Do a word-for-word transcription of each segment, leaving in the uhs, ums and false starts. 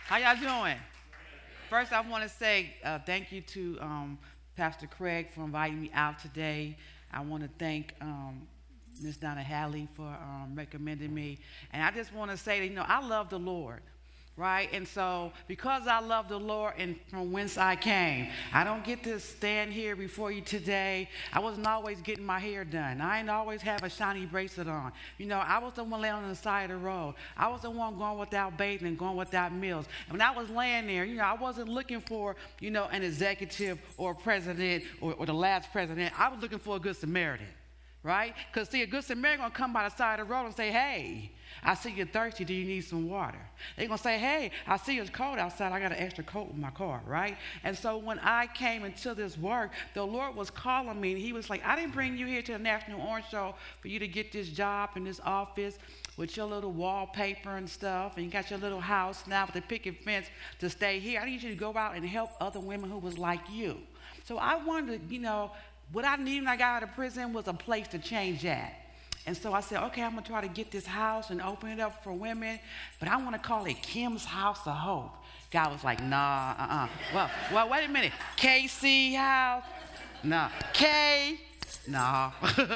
How y'all doing? First, I want to say uh, thank you to um, Pastor Craig for inviting me out today. I want to thank um, Miss Donna Halley for um, recommending me. And I just want to say that, you know, I love the Lord. Right? And so because I love the Lord and from whence I came, I don't get to stand here before you today. I wasn't always getting my hair done. I didn't always have a shiny bracelet on. You know, I was the one laying on the side of the road. I was the one going without bathing and going without meals. And when I was laying there, you know, I wasn't looking for, you know, an executive or a president or, or the last president. I was looking for a good Samaritan. Right? Because, see, a good Samaritan going to come by the side of the road and say, hey, I see you're thirsty. Do you need some water? They're going to say, hey, I see it's cold outside. I got an extra coat in my car, right? And so when I came into this work, the Lord was calling me, and he was like, I didn't bring you here to the National Orange Show for you to get this job in this office with your little wallpaper and stuff, and you got your little house now with the picket fence to stay here. I need you to go out and help other women who was like you. So I wanted to, you know, what I needed when I got out of prison was a place to change that. And so I said, okay, I'm going to try to get this house and open it up for women, but I want to call it Kim's House of Hope. God was like, nah, uh-uh. Well, well, wait a minute. K C House? Nah. K? Nah.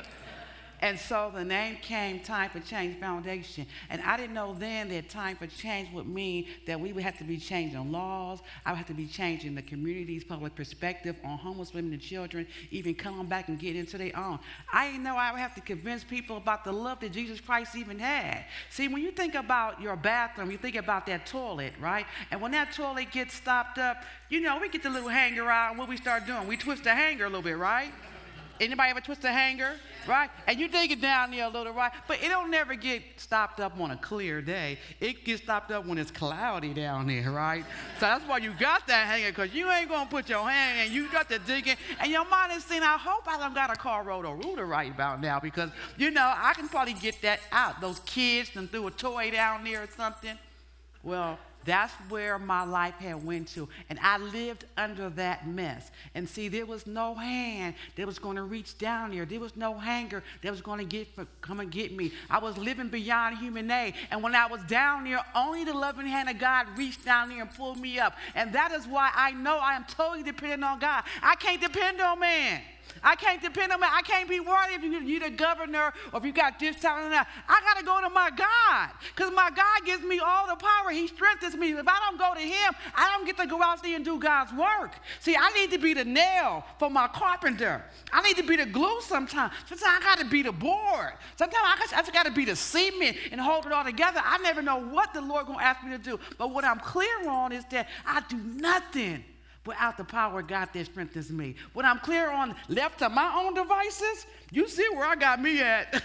And so the name came Time for Change Foundation. And I didn't know then that Time for Change would mean that we would have to be changing laws. I would have to be changing the community's public perspective on homeless women and children, even coming back and getting into their own. I didn't know I would have to convince people about the love that Jesus Christ even had. See, when you think about your bathroom, you think about that toilet, right? And when that toilet gets stopped up, you know, we get the little hanger out, and what we start doing, we twist the hanger a little bit, right? Anybody ever twist a hanger, right? And you dig it down there a little, right? But it don't never get stopped up on a clear day. It gets stopped up when it's cloudy down there, right? So that's why you got that hanger, because you ain't going to put your hand in. You got to dig it. And your mind is saying, I hope I done got a car Roto-Rooter right about now, because, you know, I can probably get that out. Those kids done threw a toy down there or something. Well, that's where my life had went to. And I lived under that mess. And see, there was no hand that was going to reach down there. There was no hanger that was going to get for, come and get me. I was living beyond human aid. And when I was down there, only the loving hand of God reached down there and pulled me up. And that is why I know I am totally dependent on God. I can't depend on man. I can't depend on man. I can't be worried if you, you're the governor or if you got this talent or that. I got to go to my God, because my God gives me all the power. He strengthens me. If I don't go to him, I don't get to go out there and do God's work. See, I need to be the nail for my carpenter. I need to be the glue sometimes. Sometimes I got to be the board. Sometimes I just, I just got to be the cement and hold it all together. I never know what the Lord going to ask me to do. But what I'm clear on is that I do nothing without the power of God that strengthens me. When I'm clear on left to my own devices, you see where I got me at.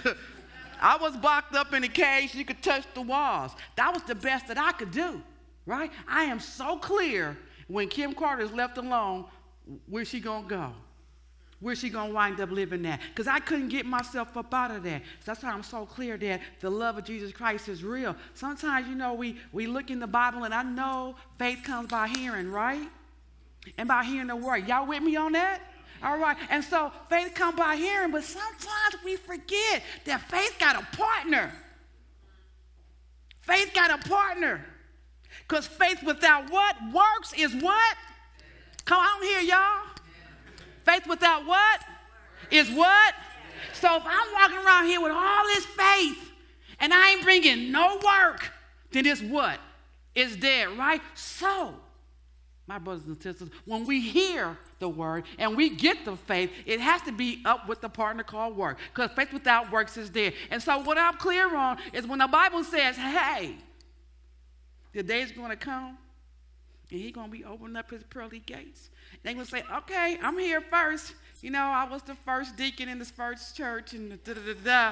I was locked up in a cage. You could touch the walls. That was the best that I could do, right? I am so clear when Kim Carter is left alone, where's she going to go? Where's she going to wind up living at? Because I couldn't get myself up out of that. So that's why I'm so clear that the love of Jesus Christ is real. Sometimes, you know, we, we look in the Bible, and I know faith comes by hearing, right? And by hearing the word. Y'all with me on that? All right. And so faith comes by hearing, but sometimes we forget that faith got a partner. Faith got a partner. Because faith without what? Works is what? Come on here, y'all. Faith without what? Is what? So if I'm walking around here with all this faith and I ain't bringing no work, then it's what? It's dead, right? So, my brothers and sisters, when we hear the word and we get the faith, it has to be up with the partner called work, because faith without works is dead. And so what I'm clear on is when the Bible says, hey, the day's going to come and he's going to be opening up his pearly gates. They're going to say, okay, I'm here first. You know, I was the first deacon in this first church and da da da da.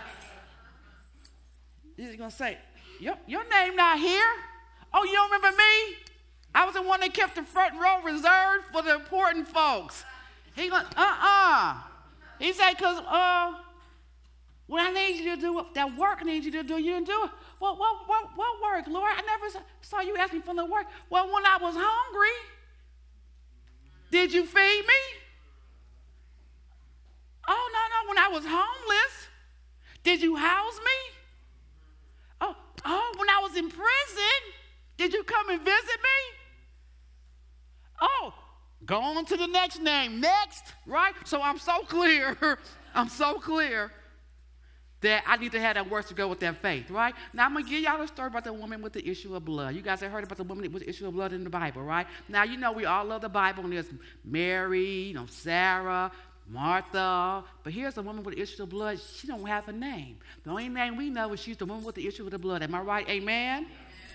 He's going to say, your, your name not here? Oh, you don't remember me? I was the one that kept the front row reserved for the important folks. He going, uh-uh. He said, because uh, when I need you to do that work I need you to do, you didn't do it. Well, what, what, what work, Lord? I never saw you ask me for the work. Well, when I was hungry, did you feed me? Oh, no, no. When I was homeless, did you house me? Oh, oh, when I was in prison, Did you come and visit me? Oh, go on to the next name. Next, right? So I'm so clear. I'm so clear that I need to have that works to go with that faith, right? Now, I'm going to give y'all a story about the woman with the issue of blood. You guys have heard about the woman with the issue of blood in the Bible, right? Now, you know we all love the Bible, and there's Mary, you know, Sarah, Martha. But here's a woman with the issue of blood. She don't have a name. The only name we know is she's the woman with the issue of the blood. Am I right? Amen?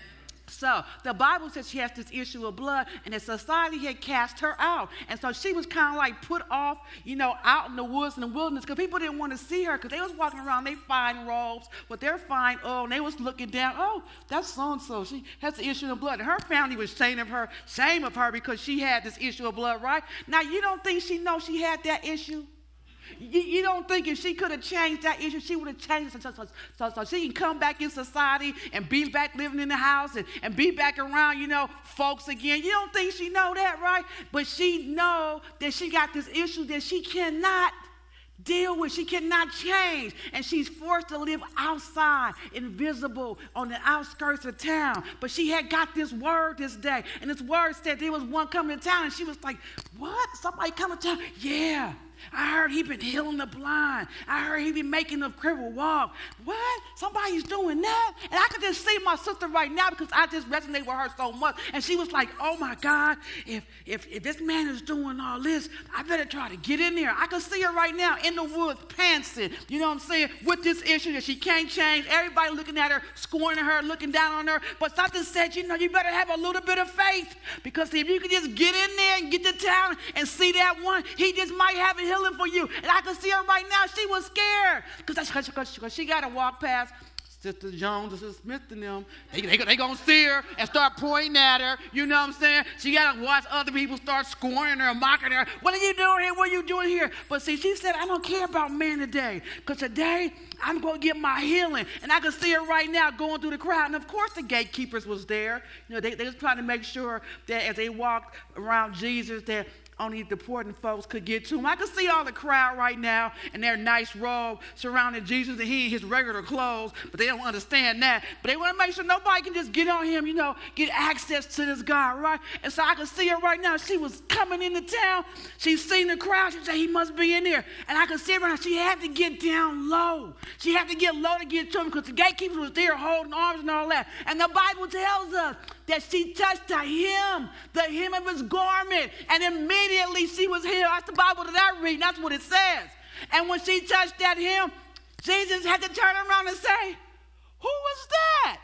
So the Bible says she has this issue of blood, and the society had cast her out. And so she was kind of like put off, you know, out in the woods and the wilderness, because people didn't want to see her, because they was walking around, they fine robes with their fine oil, and they was looking down, oh, that's so-and-so. She has the issue of blood. And her family was ashamed of her, shame of her because she had this issue of blood, right? Now, you don't think she knows she had that issue? You, you don't think if she could have changed that issue, she would have changed it so, so, so, so she can come back in society and be back living in the house and, and be back around, you know, folks again. You don't think she know that, right? But she know that she got this issue that she cannot deal with. She cannot change. And she's forced to live outside, invisible, on the outskirts of town. But she had got this word this day. And this word said there was one coming to town. And she was like, what? Somebody coming to town? Yeah. I heard he been healing the blind. I heard he been making the crippled walk. What? Somebody's doing that? And I could just see my sister right now because I just resonate with her so much. And she was like, oh my God, if if if this man is doing all this, I better try to get in there. I could see her right now in the woods, pantsing, you know what I'm saying, with this issue that she can't change. Everybody looking at her, scorning her, looking down on her. But something said, you know, you better have a little bit of faith, because if you could just get in there and get to town and see that one, he just might have it healing for you. And I can see her right now. She was scared because she got to walk past Sister Jones, Sister Smith and them. They, they, they going to see her and start pointing at her. You know what I'm saying? She got to watch other people start scorning her, mocking her. What are you doing here? What are you doing here? But see, she said, I don't care about man today, because today I'm going to get my healing. And I can see her right now going through the crowd. And of course the gatekeepers was there. You know, they, they was trying to make sure that as they walked around Jesus, that only the important folks could get to him. I can see all the crowd right now in their nice robe surrounding Jesus, and he in his regular clothes, but they don't understand that. But they want to make sure nobody can just get on him, you know, get access to this God, right? And so I can see her right now. She was coming into town. She's seen the crowd. She said, he must be in there. And I can see her right now. She had to get down low. She had to get low to get to him, because the gatekeeper was there holding arms and all that. And the Bible tells us that she touched the hem, the hem of his garment, and immediately she was healed. That's the Bible that I read. That's what it says. And when she touched that hem, Jesus had to turn around and say, who was that?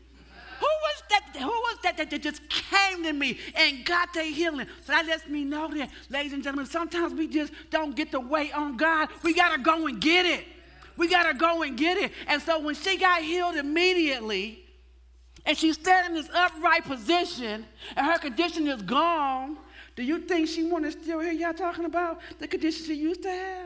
Who was that? Who was that that just came to me and got their healing? So that lets me know that, ladies and gentlemen, sometimes we just don't get to wait on God. We got to go and get it. We got to go and get it. And so when she got healed immediately, and she's standing in this upright position, and her condition is gone, do you think she want to still hear y'all talking about the condition she used to have?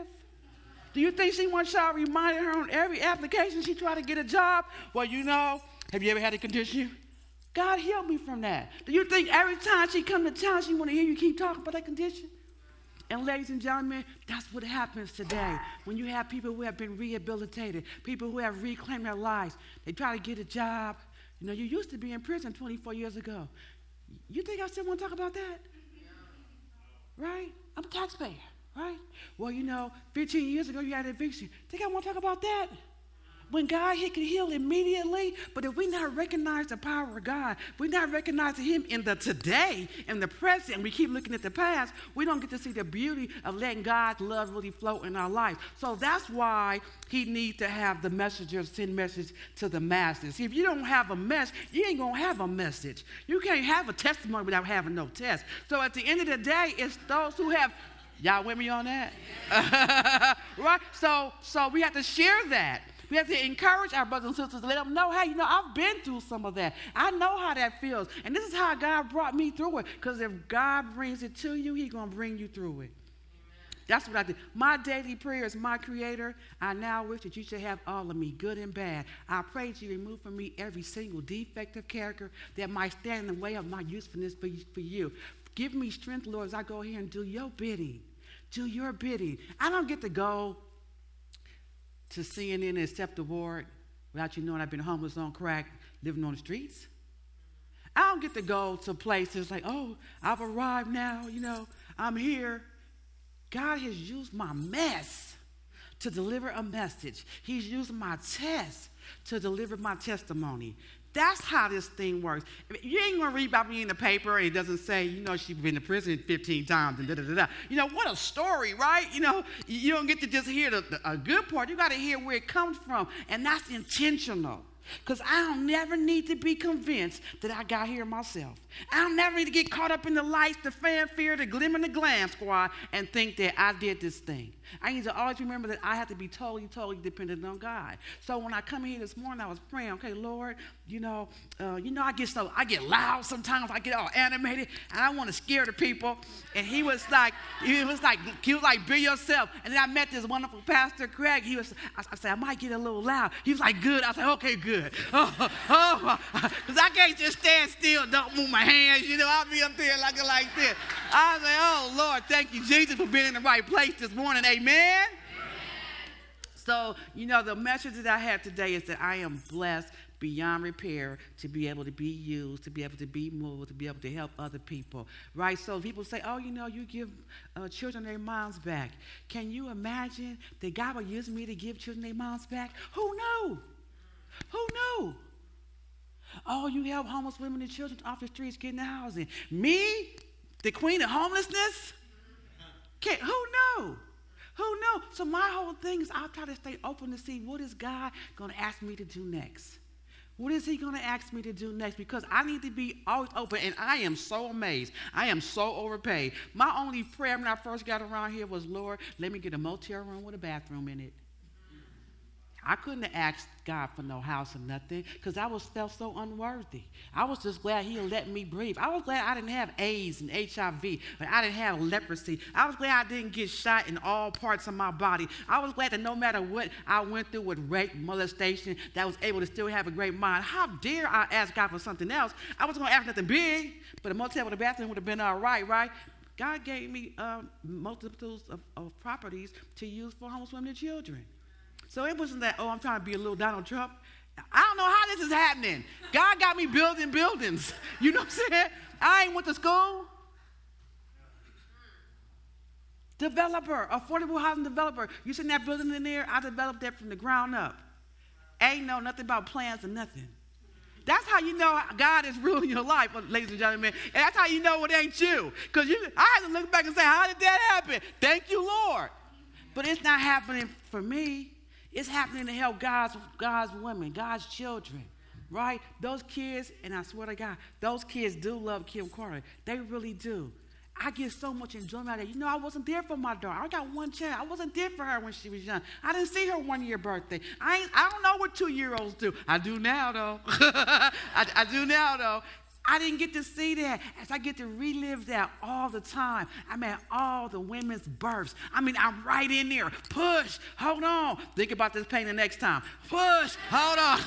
Do you think she wants y'all reminding her on every application she tried to get a job? Well, you know, have you ever had a condition? God healed me from that. Do you think every time she come to town, she want to hear you keep talking about that condition? And ladies and gentlemen, that's what happens today. When you have people who have been rehabilitated, people who have reclaimed their lives, they try to get a job. You know, you used to be in prison twenty-four years ago. You think I still want to talk about that? Right? I'm a taxpayer, right? Well, you know, fifteen years ago you had an eviction. Think I want to talk about that? When God, he can heal immediately. But if we not recognize the power of God, we not recognizing him in the today, in the present, and we keep looking at the past, we don't get to see the beauty of letting God's love really flow in our life. So that's why he needs to have the messengers send message to the masses. See, if you don't have a mess, you ain't going to have a message. You can't have a testimony without having no test. So at the end of the day, it's those who have, y'all with me on that? Right? So, so we have to share that. We have to encourage our brothers and sisters to let them know, hey, you know, I've been through some of that. I know how that feels. And this is how God brought me through it. Because if God brings it to you, he's going to bring you through it. Amen. That's what I did. My daily prayer is, my Creator, I now wish that you should have all of me, good and bad. I pray that you remove from me every single defect of character that might stand in the way of my usefulness for you. For you. Give me strength, Lord, as I go here and do your bidding. Do your bidding. I don't get to go to C N N and accept the award without you knowing I've been homeless, on crack, living on the streets. I don't get to go to places like, oh, I've arrived now, you know, I'm here. God has used my mess to deliver a message. He's used my test to deliver my testimony. That's how this thing works. You ain't going to read about me in the paper and it doesn't say, you know, she's been to prison fifteen times and da-da-da-da. You know, what a story, right? You know, you don't get to just hear the, the, a good part. You got to hear where it comes from, and that's intentional. Because I don't never need to be convinced that I got here myself. I don't never need to get caught up in the lights, the fanfare, the glimmer, and the glam squad, and think that I did this thing. I need to always remember that I have to be totally, totally dependent on God. So when I come here this morning, I was praying, okay, Lord, you know, uh, you know, I get so, I get loud sometimes, I get all animated, and I want to scare the people. And he was like, he was like, he was like, be yourself. And then I met this wonderful Pastor Craig. He was, I, I said, I might get a little loud. He was like, good. I said, okay, good. Oh, oh, because I can't just stand still, don't move my hands. You know, I'll be up there like like this. I say, oh, Lord, thank you, Jesus, for being in the right place this morning. Amen. Amen. So, you know, the message that I have today is that I am blessed beyond repair to be able to be used, to be able to be moved, to be able to help other people, right? So people say, oh, you know, you give uh, children their moms back. Can you imagine that God will use me to give children their moms back? Who knew? Who knew? Oh, you help homeless women and children off the streets getting housing. Me, the queen of homelessness? Can't, who knew? Who knew? So my whole thing is I try to stay open to see what is God going to ask me to do next. What is he going to ask me to do next? Because I need to be always open, and I am so amazed. I am so overpaid. My only prayer when I first got around here was, Lord, let me get a motel room with a bathroom in it. I couldn't have asked God for no house or nothing because I was felt so unworthy. I was just glad he let me breathe. I was glad I didn't have AIDS and H I V, but I didn't have leprosy. I was glad I didn't get shot in all parts of my body. I was glad that no matter what I went through with rape, molestation, that I was able to still have a great mind. How dare I ask God for something else? I wasn't going to ask nothing big, but a motel with a bathroom would have been all right, right? God gave me um, multiples of, of properties to use for homeless women and children. So it wasn't that, oh, I'm trying to be a little Donald Trump. I don't know how this is happening. God got me building buildings. You know what I'm saying? I ain't went to school. Developer, affordable housing developer. You seen that building in there? I developed that from the ground up. Ain't know nothing about plans or nothing. That's how you know God is ruling your life, ladies and gentlemen. And that's how you know it ain't you. Because you, I had to look back and say, how did that happen? Thank you, Lord. But it's not happening for me. It's happening to help God's, God's women, God's children, right? Those kids, and I swear to God, those kids do love Kim Carter. They really do. I get so much enjoyment out of it. You know, I wasn't there for my daughter. I got one child. I wasn't there for her when she was young. I didn't see her one-year birthday. I ain't, I don't know what two-year-olds do. I do now, though. I, I do now, though. I didn't get to see that as I get to relive that all the time. I'm at all the women's births. I mean, I'm right in there. Push. Hold on. Think about this pain the next time. Push. Hold on.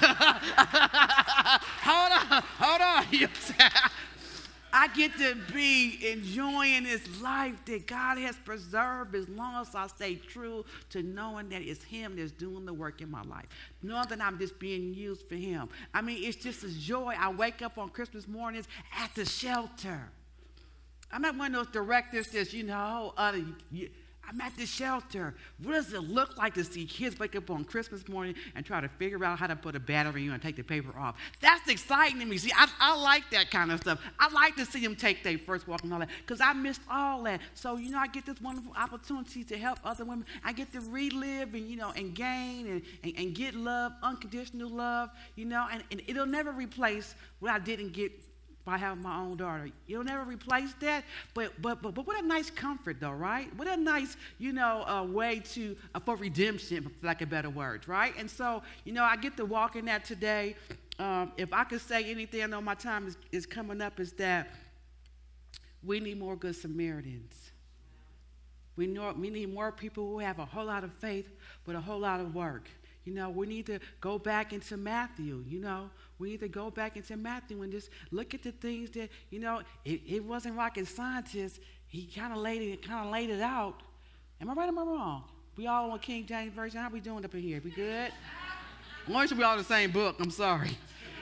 hold on. Hold on. You know what I'm saying? I get to be enjoying this life that God has preserved as long as I stay true to knowing that it's him that's doing the work in my life. Knowing that I'm just being used for him. I mean, it's just a joy. I wake up on Christmas mornings at the shelter. I'm not one of those directors that's, you know, uh, you, I'm at the shelter. What does it look like to see kids wake up on Christmas morning and try to figure out how to put a battery in and take the paper off? That's exciting to me. See, I, I like that kind of stuff. I like to see them take their first walk and all that because I missed all that. So, you know, I get this wonderful opportunity to help other women. I get to relive and, you know, and gain and, and, and get love, unconditional love, you know, and, and it'll never replace what I didn't get by having my own daughter. You'll never replace that, but but but but what a nice comfort, though, right? What a nice, you know, uh, way to uh, for redemption, for lack of better words, right? And so, you know, I get to walk in that today. Um, if I could say anything, I know my time is, is coming up, is that we need more good Samaritans. We know we need more people who have a whole lot of faith with a whole lot of work. You know, we need to go back into Matthew, you know. We need to go back into Matthew and just look at the things that, you know, it, it wasn't rocket scientist. He kind of laid it, kind of laid it out. Am I right or am I wrong? We all on King James Version. How we doing up in here? We good? Why should we all in the same book? I'm sorry.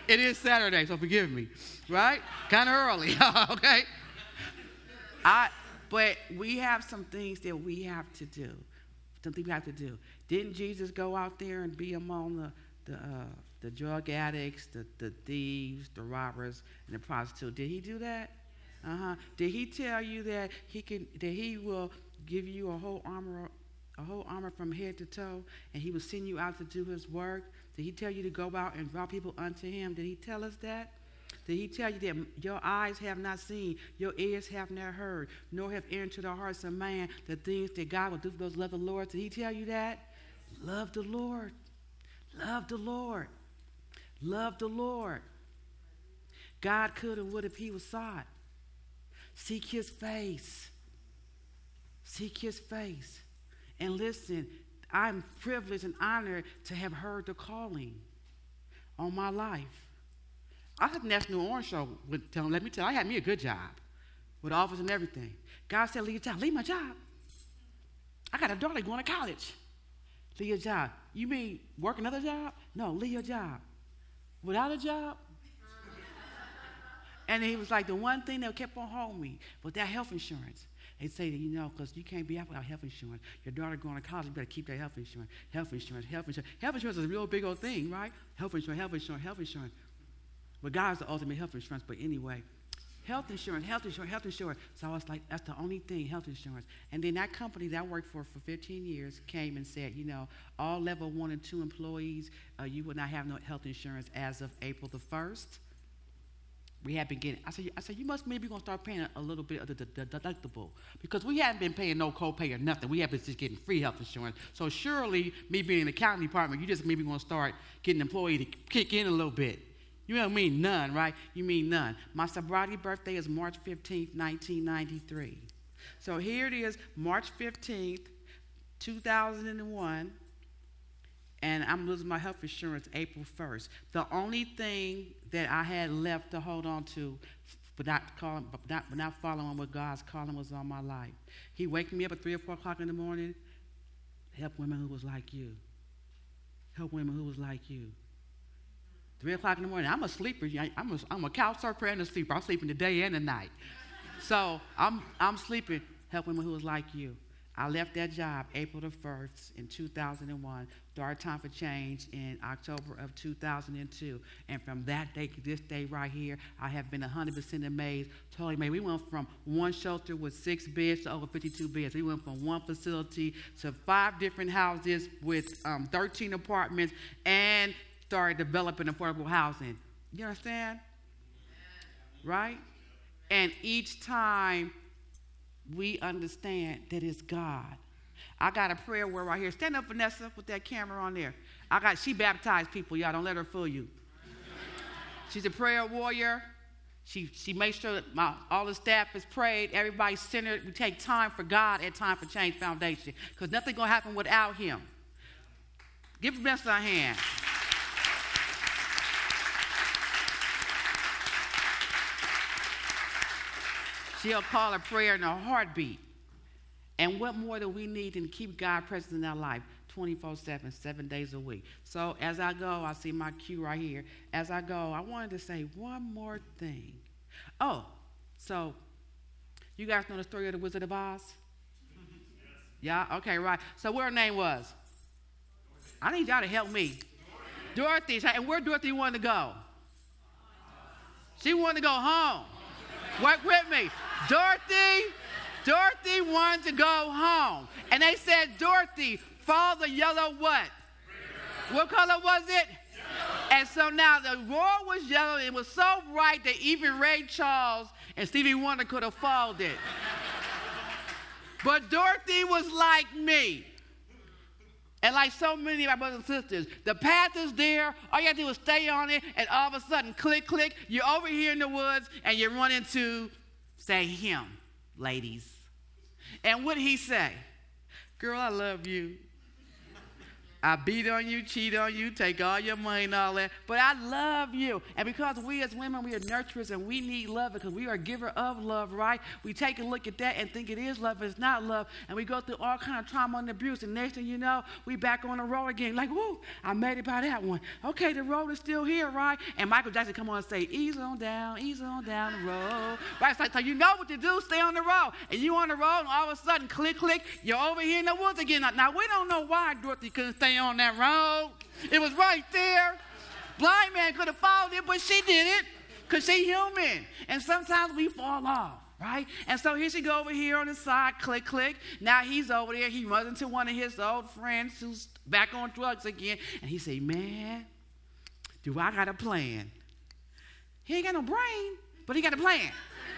It is Saturday, so forgive me, right? Kind of early, okay? I, but we have some things that we have to do. Something we have to do. Didn't Jesus go out there and be among the the, uh, the drug addicts, the, the thieves, the robbers, and the prostitutes? Did he do that? Uh-huh. Did he tell you that he can that he will give you a whole armor, a whole armor from head to toe, and he will send you out to do his work? Did he tell you to go out and draw people unto him? Did he tell us that? Did he tell you that your eyes have not seen, your ears have not heard, nor have entered into the hearts of man the things that God will do for those who love the Lord? Did he tell you that? Love the Lord. Love the Lord. Love the Lord. God could and would if he was sought. Seek his face. Seek his face. And listen, I'm privileged and honored to have heard the calling on my life. I had the National Orange Show with tell let me tell you, I had me a good job with office and everything. God said, leave your job. Leave my job. I got a daughter going to college. Leave your job. You mean work another job? No, leave your job. Without a job? And he was like, the one thing that kept on holding me was that health insurance. They say that, you know, because you can't be out without health insurance. Your daughter going to college, you better keep that health insurance. Health insurance, health insurance. Health insurance is a real big old thing, right? Health insurance, health insurance, health insurance. But God's the ultimate health insurance. But anyway, health insurance, health insurance, health insurance. So I was like, that's the only thing, health insurance. And then that company that I worked for for fifteen years came and said, you know, all level one and two employees, uh, you will not have no health insurance as of April the first. We have been getting, I said, I said, you must maybe going to start paying a little bit of the, the, the deductible, because we haven't been paying no copay or nothing. We have been just getting free health insurance. So surely, me being in the accounting department, you just maybe going to start getting employees to kick in a little bit. You don't mean none, right? You mean none. My sobriety birthday is March fifteenth, nineteen ninety-three. So here it is, March fifteenth, two thousand one. And I'm losing my health insurance April first. The only thing that I had left to hold on to, but not, calling, but not, but not following what God's calling was on my life. He waked me up at three or four o'clock in the morning. Help women who was like you. Help women who was like you. three o'clock in the morning. I'm a sleeper. I'm a, I'm a couch surfer and a sleeper. I'm sleeping the day and the night. So I'm, I'm sleeping. Help women who was like you. I left that job April the first in two thousand one, started Time for Change in October of two thousand two. And from that day to this day right here, I have been one hundred percent amazed, totally amazed. We went from one shelter with six beds to over fifty-two beds. We went from one facility to five different houses with um, thirteen apartments and started developing affordable housing. You understand? Right? And each time, we understand that it's God. I got a prayer word right here. Stand up, Vanessa, with that camera on there. I got. She baptized people, y'all. Don't let her fool you. She's a prayer warrior. She she makes sure that my, all the staff is prayed. Everybody's centered. We take time for God at Time for Change Foundation, because nothing's going to happen without him. Give Vanessa a hand. She'll call a prayer in a heartbeat. And what more do we need than keep God present in our life twenty-four seven, seven days a week? So as I go, I see my cue right here. As I go, I wanted to say one more thing. Oh, so you guys know the story of the Wizard of Oz? Yeah? Okay, right. So what her name was? I need y'all to help me. Dorothy. Dorothy. And where Dorothy wanted to go? She wanted to go home. Work with me. Dorothy, Dorothy wanted to go home. And they said, Dorothy, follow the yellow what? What color was it? Yellow. And so now the road was yellow. It was so bright that even Ray Charles and Stevie Wonder could have followed it. But Dorothy was like me. And like so many of my brothers and sisters, the path is there. All you have to do is stay on it, and all of a sudden, click, click, you're over here in the woods, and you run into, say, him, ladies. And what did he say? Girl, I love you. I beat on you, cheat on you, take all your money and all that. But I love you. And because we as women, we are nurturers and we need love because we are a giver of love, right? We take a look at that and think it is love, but it's not love. And we go through all kind of trauma and abuse. And next thing you know, we back on the road again. Like, whoo, I made it by that one. Okay, the road is still here, right? And Michael Jackson come on and say, ease on down, ease on down the road. Right? It's like, so you know what to do, stay on the road. And you on the road, and all of a sudden, click, click, you're over here in the woods again. Now, now we don't know why Dorothy couldn't stay on that road. It was right there. Blind man could have followed it, but she did it because she's human. And sometimes we fall off, right? And so here she go over here on the side, click, click. Now he's over there. He runs into one of his old friends who's back on drugs again. And he say, man, do I got a plan? He ain't got no brain, but he got a plan.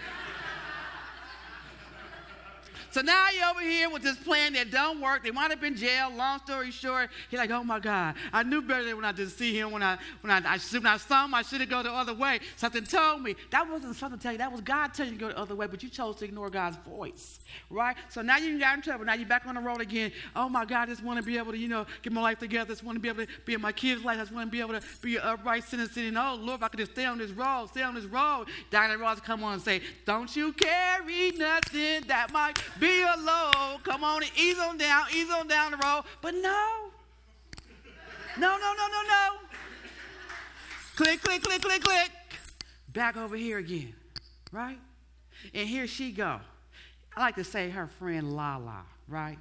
So now you're over here with this plan that don't work. They wind up in jail. Long story short, he's like, oh, my God. I knew better than when I didn't see him. When I when I, I, when I saw him, I should have gone the other way. Something told me. That wasn't something to tell you. That was God telling you to go the other way, but you chose to ignore God's voice, right? So now you got in trouble. Now you're back on the road again. Oh, my God, I just want to be able to, you know, get my life together. I just want to be able to be in my kids' life. I just want to be able to be an upright citizen. Oh, Lord, if I could just stay on this road, stay on this road. Diana Ross come on and say, don't you carry nothing that might be a load. Come on and ease on down, ease on down the road. But no. No, no, no, no, no. Click, click, click, click, click. Back over here again, right? And here she go. I like to say her friend Lala, right?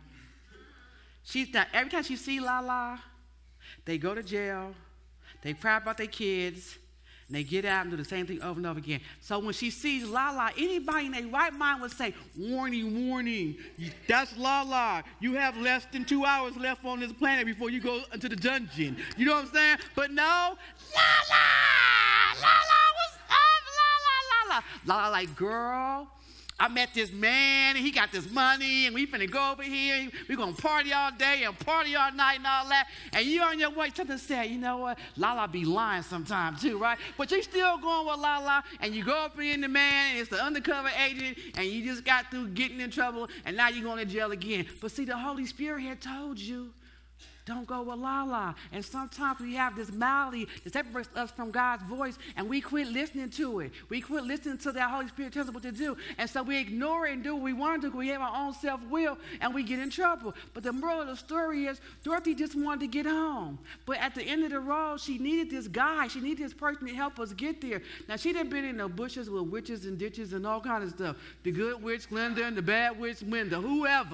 She's not, every time she see Lala, they go to jail, they cry about their kids, and they get out and do the same thing over and over again. So when she sees Lala, anybody in their right mind would say, warning, warning, that's Lala. You have less than two hours left on this planet before you go into the dungeon. You know what I'm saying? But no, Lala, Lala, what's up, Lala, Lala? Lala like, girl, I met this man, and he got this money, and we finna go over here. We're going to party all day and party all night and all that. And you on your way. Something said, you know what? Lala be lying sometimes too, right? But you still going with Lala, and you go up in the man, and it's the undercover agent, and you just got through getting in trouble, and now you're going to jail again. But see, the Holy Spirit had told you, don't go with Lala. And sometimes we have this malady that separates us from God's voice, and we quit listening to it. We quit listening to that Holy Spirit tells us what to do. And so we ignore it and do what we want to do because we have our own self-will, and we get in trouble. But the moral of the story is Dorothy just wanted to get home. But at the end of the road, she needed this guy. She needed this person to help us get there. Now, she done been in the bushes with witches and ditches and all kinds of stuff. The good witch, Glenda, and the bad witch, Linda, whoever.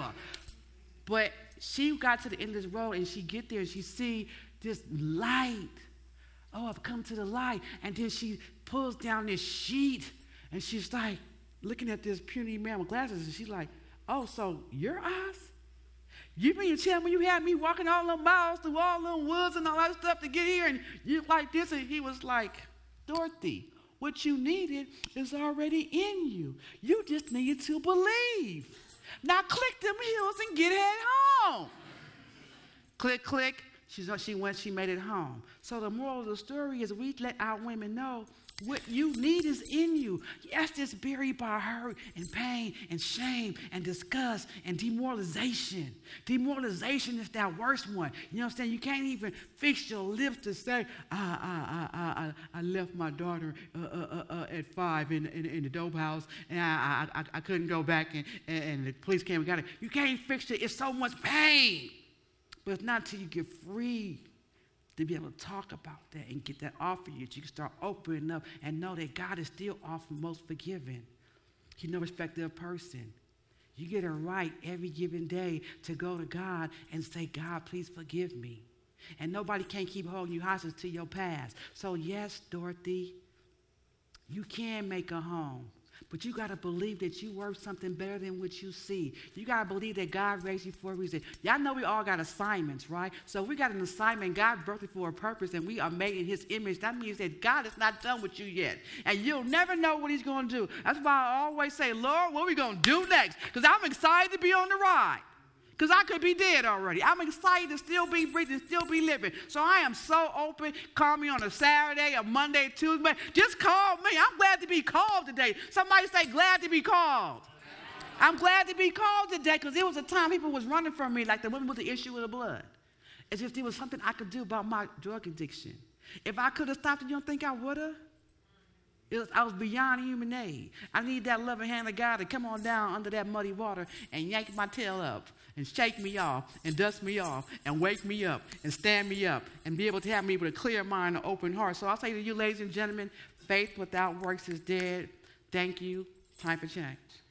But she got to the end of this road, and she get there, and she see this light. Oh, I've come to the light. And then she pulls down this sheet, and she's like looking at this puny man with glasses, and she's like, oh, so your eyes? You mean to tell me you had me walking all the miles through all the woods and all that stuff to get here, and you like this? And he was like, Dorothy, what you needed is already in you. You just needed to believe. Now click them heels and get head home. Click, click. She's, she went, she made it home. So the moral of the story is we let our women know what you need is in you. Yes, it's buried by hurt and pain and shame and disgust and demoralization. Demoralization is that worst one. You know what I'm saying? You can't even fix your lips to say, I, I, I, I, I left my daughter uh, uh, uh, at five in, in, in the dope house, and I, I, I couldn't go back, and, and, and the police came and got it. You can't fix it. It's so much pain. But it's not until you get free to be able to talk about that and get that off of you, that you can start opening up and know that God is still often most forgiving. He's no respecter of person. You get a right every given day to go to God and say, God, please forgive me. And nobody can keep holding you hostage to your past. So yes, Dorothy, you can make a home. But you got to believe that you worth something better than what you see. You got to believe that God raised you for a reason. Y'all know we all got assignments, right? So we got an assignment. God birthed you for a purpose, and we are made in his image. That means that God is not done with you yet. And you'll never know what he's going to do. That's why I always say, Lord, what are we going to do next? Because I'm excited to be on the ride. Because I could be dead already. I'm excited to still be breathing, still be living. So I am so open. Call me on a Saturday, a Monday, Tuesday. Just call me. I'm glad to be called today. Somebody say, glad to be called. I'm glad to be called today because there was a time people was running from me like the woman with the issue of the blood. as if there was something I could do about my drug addiction. If I could have stopped it, you don't think I would have? It was, I was beyond human aid. I need that loving hand of God to come on down under that muddy water and yank my tail up and shake me off and dust me off and wake me up and stand me up and be able to have me with a clear mind and open heart. So I'll say to you, ladies and gentlemen, faith without works is dead. Thank you. Time for change.